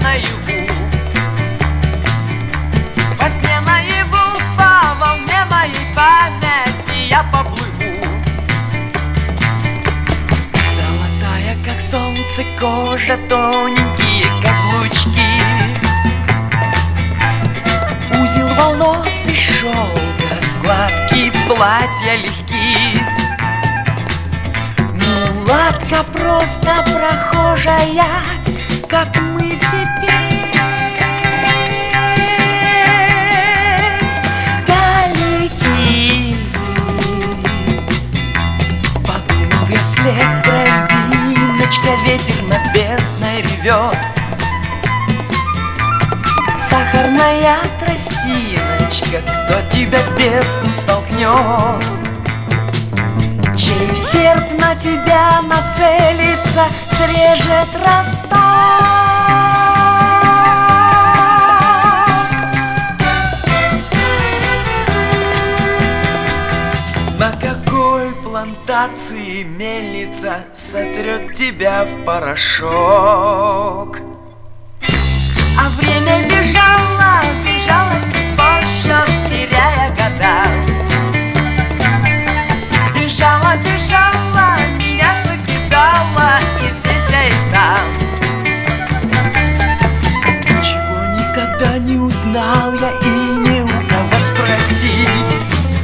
наяву, во сне наяву, по волне моей памяти я поплыву. Золотая, как солнце, кожа, тоненькие, как лучки, узел волос и шелка, складки платья легки. Мулатка просто прохожая, как мы теперь, далеки. Подумал я вслед, травиночка, ветер над бездной ревет. Сахарная тростиночка, кто тебя в бездну столкнет? Чей серп на тебя нацелится, срежет росток? На какой плантации мельница сотрет тебя в порошок? А время бежало, бежало с тех пор счет, теряя года. Бежала, бежала, меня все кидала, и здесь, и там. Ничего никогда не узнал я и не у кого спросить.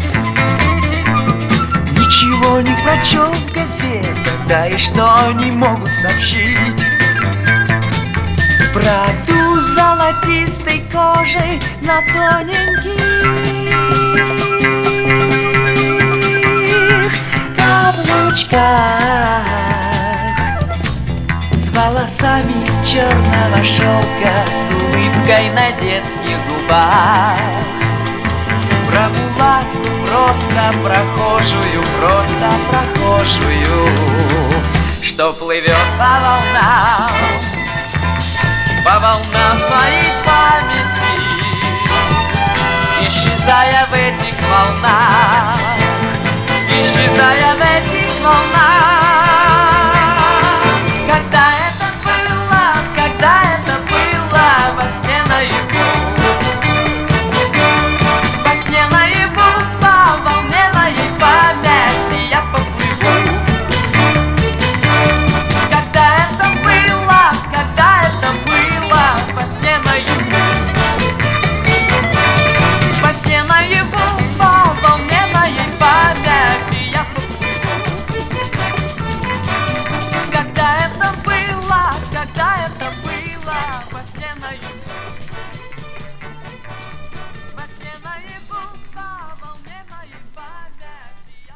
Ничего не прочел в газетах, да и что они могут сообщить. Правду с золотистой кожей на тоненьких каблучках, с волосами из черного шелка, с улыбкой на детских губах. Про мулатку просто прохожую, что плывет по волнам моей памяти, исчезая в этих волнах, исчезая в этих волнах. Когда это было во сне наяву, во сне наяву, по волне моей памяти я поплыву. Когда это было во сне наяву, во сне наяву, по волне моей памяти я поплыву. Когда это было во сне наяву, во сне наяву, по волне моей памяти я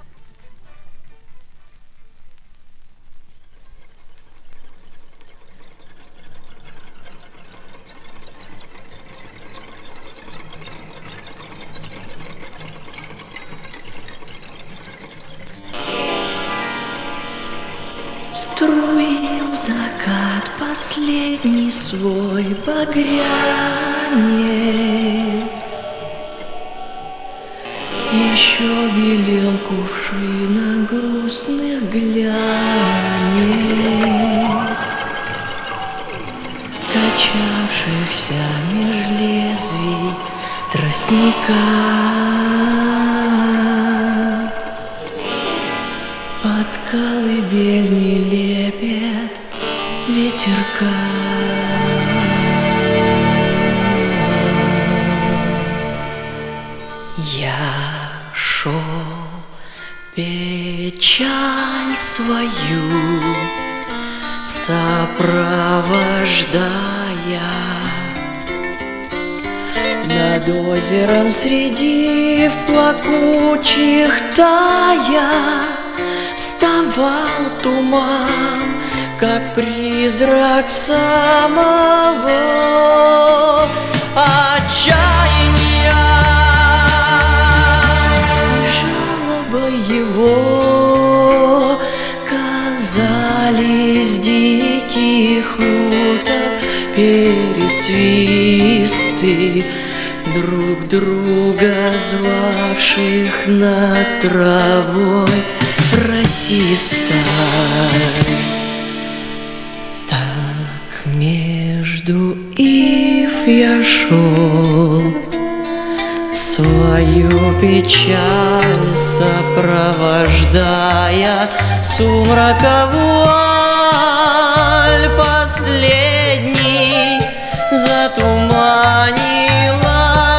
Струил закат последний свой багрянец, еще белел кувшина грустных глянец, качавшихся меж лезвий тростника. Под колыбельный лепет ветерка. Я шел печаль свою сопровождая, над озером среди плакучих тая вставал туман, как призрак самого отчаяния. И жалоба его казались диких уток пересвисты, друг друга звавших над травой расистой. Так между шел, свою печаль сопровождая, сумрака вуаль последний затуманила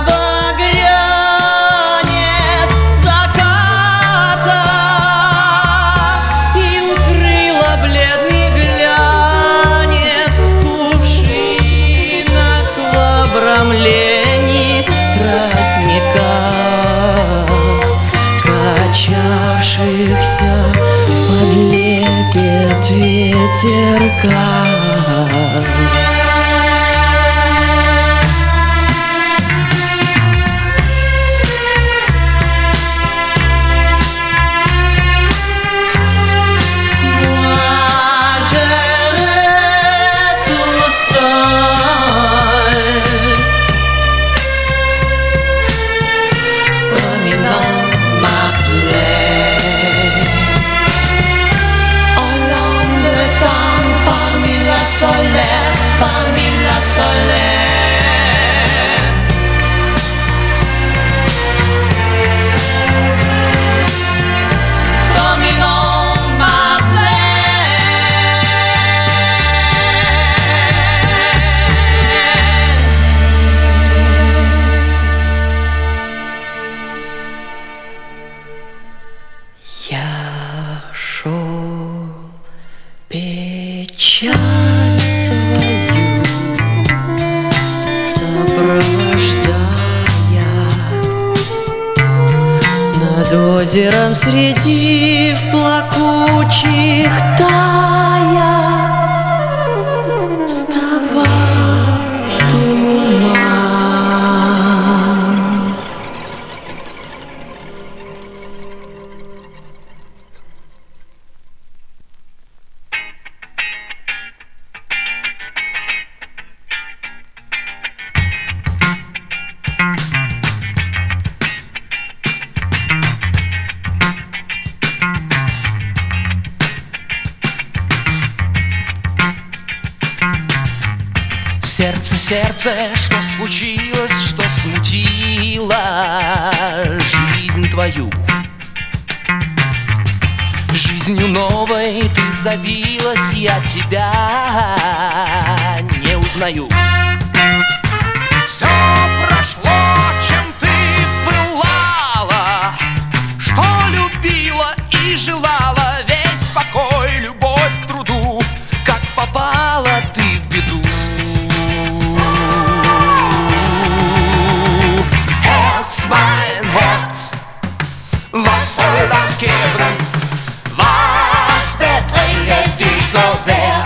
багрянец заката и укрыла бледный глянец кувшинок в обрамлении тростника, качавшихся под лепет ветерка. Parmi la solaire, promenons ma plaine. Я шел печаль свою сопровождая, над озером среди плакучих тая вставал туман. Сердце, сердце, что случилось, что смутило жизнь твою? Жизнью новой ты забилась, я тебя не узнаю. Все прошло, чем ты пылала, что любила и желала, весь покой, любовь к труду, как попала ты в беду. Mein Herz, was soll das geben? Was bedrängt dich so sehr?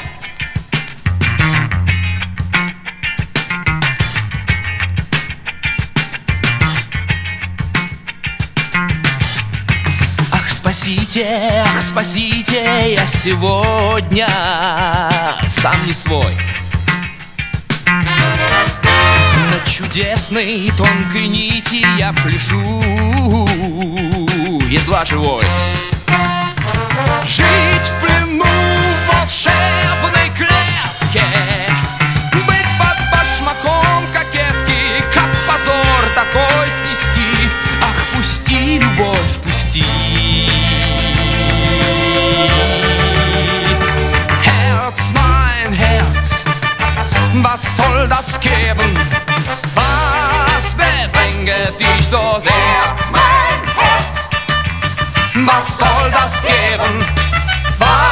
Ах, спасите, я сегодня сам не свой. На чудесной тонкой нити я пляшу, едва живой. Жить в плену в волшебной клетке, быть под башмаком кокетки, как позор такой снести. Ах, пусти, любовь, пусти. Herz, mein Herz, was soll das geben? Was bedrängt dich so sehr? Mein Herz, was soll das geben? Was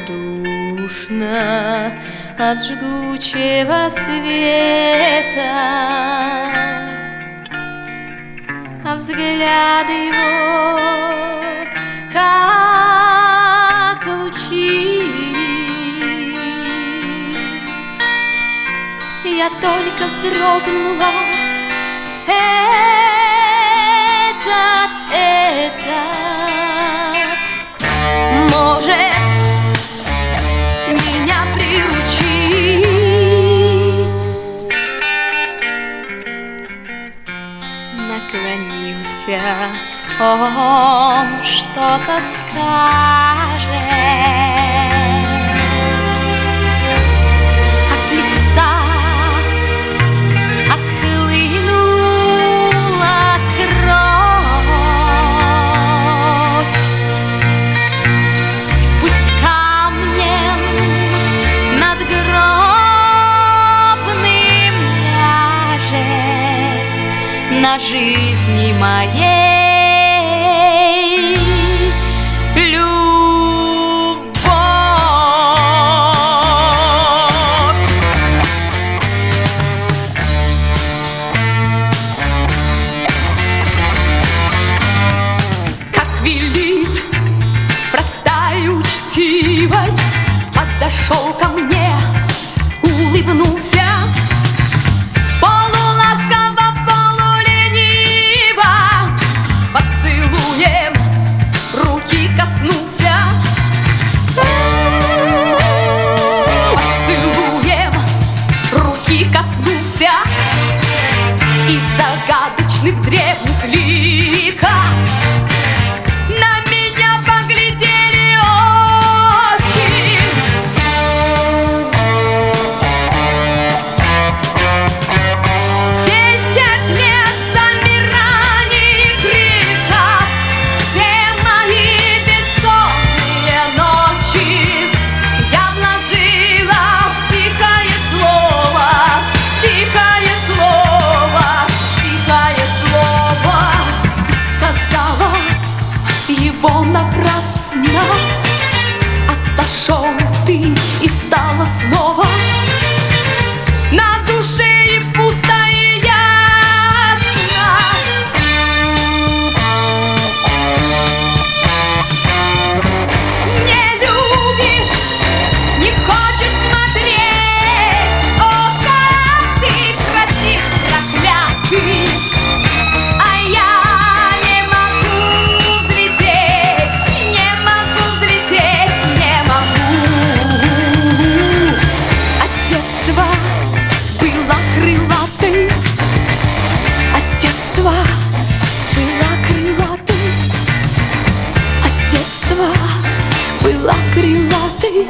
равнодушна от жгучего света, а взгляд его как лучи. Я только вздрогнула, это может меня приручить. Наклонился, он что-то скажет. От лица отхлынула кровь. Пусть камнем надгробным ляжет на жизни моей любовь. Как велит простая учтивость, подошел ко мне, улыбнулся. Полуласково, полулениво, поцелуем руки коснулся. Поцелуем руки коснулся. Из загадочных древних лириков на меня поглядели очи. 10 лет замираний криков, все мои бессонные ночи я вложила в тихое слово, тихое слово, тихое слово. Ты сказала его напрасно, отошел ты и стало снова на душе и пусто, и ясно. Не любишь, не хочешь смотреть, о, как ты красив, проклятый. А я не могу взлететь, не могу взлететь, не могу. А с детства была крылатой, а с детства была крылатой, а с детства была крылатой.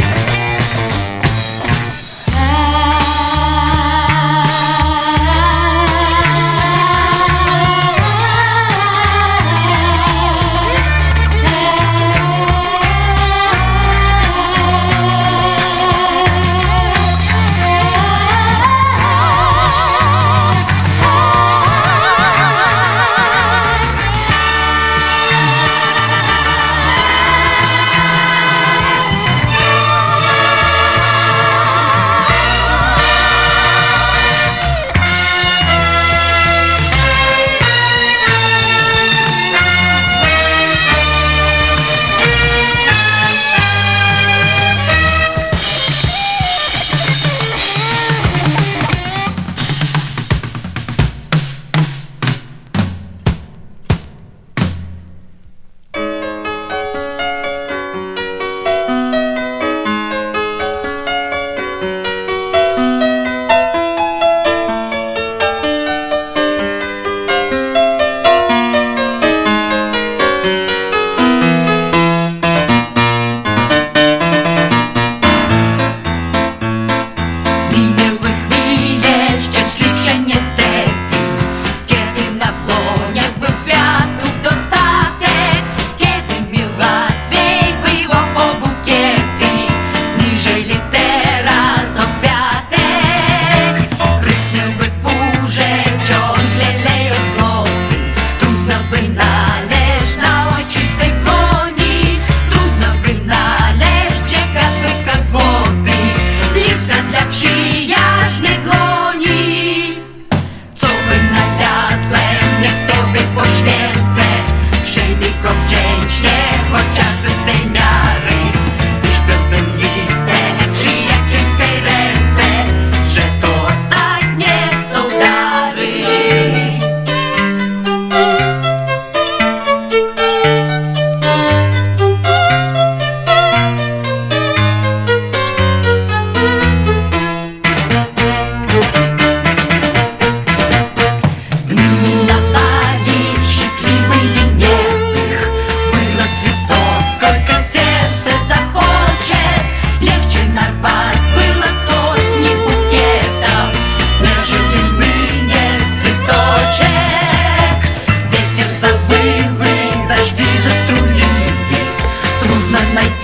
найти.